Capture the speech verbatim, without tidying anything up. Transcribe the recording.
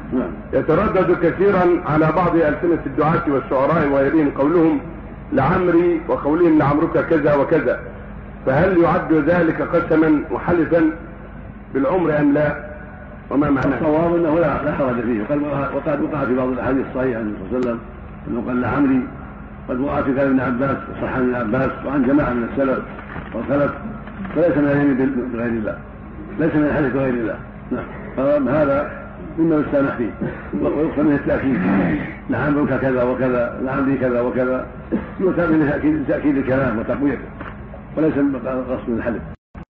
نعم. يتردد كثيرا على بعض ألسنة الدعاة والشعراء وغيرهم قولهم لعمري وقولهم لعمرك كذا وكذا، فهل يعد ذلك قسما وحلفا بالعمر أم لا؟ وما معناه؟ الصواب أنه لا حرج فيه، وقد وقع في بعض الأحاديث الصحيحة عن النبي صلى الله عليه وسلم أنه قال لعمري، قد وقع في كلام ابن عباس وصح عن ابن عباس وعن جماعة من السلف والخلف، فليس من اليمين بغير الله، ليس من الحلف بغير الله. نعم. هذا مما يستمح فيه ويقصد منه التأكيد، لعمرك كذا وكذا، لعمري كذا وكذا، يؤتى من تأكيد الكلام وتقويته، وليس قصد من الحلف.